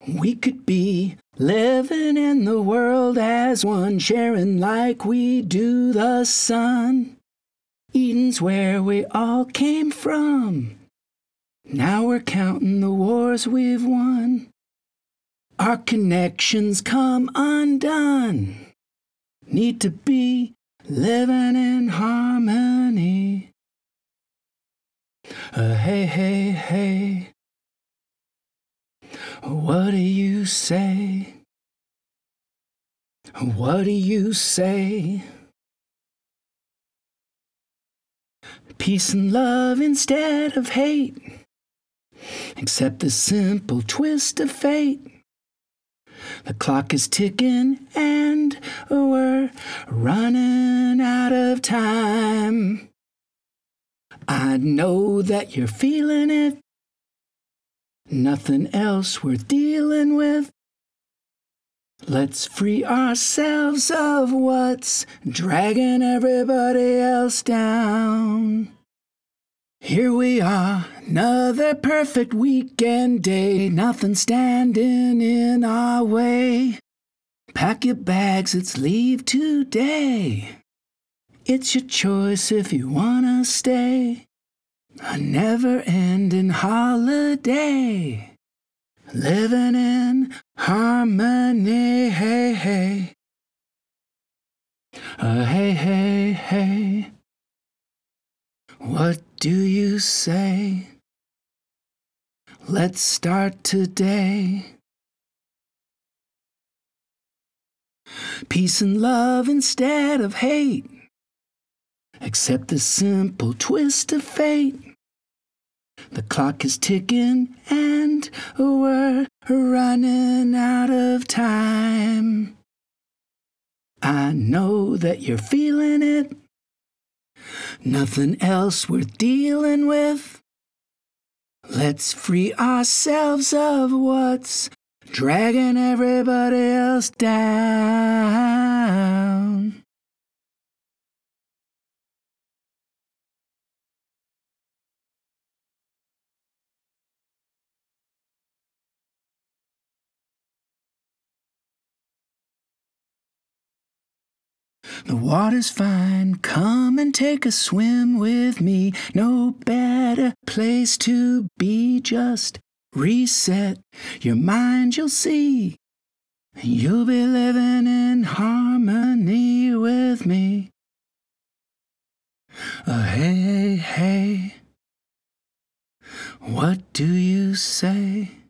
We could be living in the world as one, sharing like we do the sun. Eden's where we all came from. Now we're counting the wars we've won. Our connections come undone. Need to be living in harmony. Hey, hey, hey. What do you say? What do you say? Peace and love instead of hate. Accept the simple twist of fate. The clock is ticking and we're running out of time. I know that you're feeling it. Nothing else worth dealing with. Let's free ourselves of what's dragging everybody else down. Here we are, another perfect weekend day. Nothing standing in our way. Pack your bags, it's leave today. It's your choice if you wanna stay. A never-ending holiday. Living in harmony, hey, hey. Hey, hey, hey. What do you say? Let's start today. Peace and love instead of hate. Accept the simple twist of fate. The clock is ticking and we're running out of time. I know that you're feeling it. Nothing else worth dealing with. Let's free ourselves of what's dragging everybody else down. The water's fine, come and take a swim with me. No better place to be, just reset your mind, you'll see. You'll be living in harmony with me. Hey, hey, what do you say?